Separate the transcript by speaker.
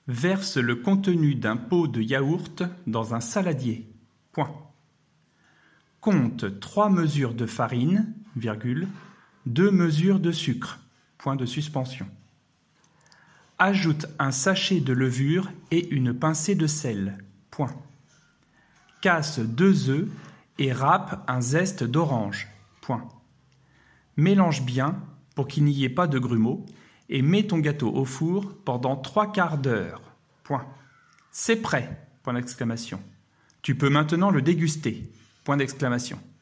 Speaker 1: Verse le contenu d'un pot de yaourt dans un saladier. Point. Compte 3 mesures de farine, 2 mesures de sucre. Point de suspension. Ajoute un sachet de levure et une pincée de sel. Point. Casse 2 œufs et râpe un zeste d'orange. Point. Mélange bien pour qu'il n'y ait pas de grumeaux et mets ton gâteau au four pendant 3/4 d'heure. Point. C'est prêt. Point d'exclamation. Tu peux maintenant le déguster. Point d'exclamation.